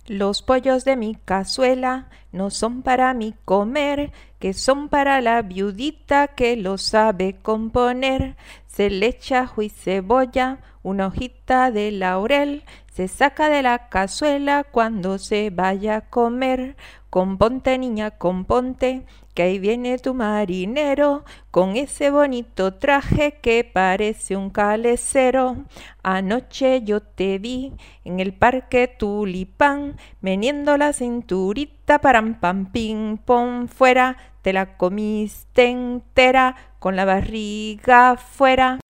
Los pollos de mi cazuela no son para mí comer, que son para la viudita que lo sabe componer. Se le echa ajo y cebolla, una hojita de laurel, se saca de la cazuela cuando se vaya a comer. Componte, niña, componte, que ahí viene tu marinero, con ese bonito traje que parece un calecero. Anoche yo te vi en el parque Tulipán, meneando la cinturita, param pam pim pom fuera, te la comiste entera con la barriga fuera.